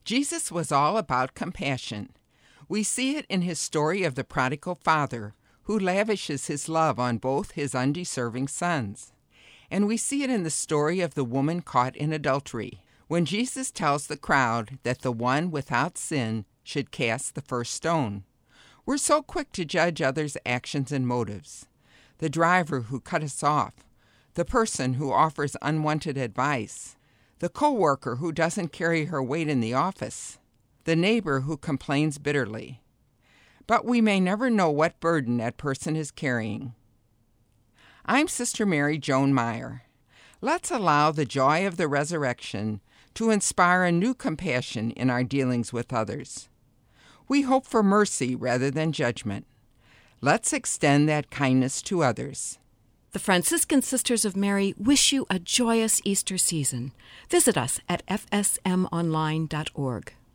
Jesus was all about compassion. We see it in his story of the prodigal father, who lavishes his love on both his undeserving sons. And we see it in the story of the woman caught in adultery, when Jesus tells the crowd that the one without sin should cast the first stone. We're so quick to judge others' actions and motives. The driver who cut us off, the person who offers unwanted advice, the co-worker who doesn't carry her weight in the office, the neighbor who complains bitterly. But we may never know what burden that person is carrying. I'm Sister Mary Joan Meyer. Let's allow the joy of the resurrection to inspire a new compassion in our dealings with others. We hope for mercy rather than judgment. Let's extend that kindness to others. The Franciscan Sisters of Mary wish you a joyous Easter season. Visit us at fsmonline.org.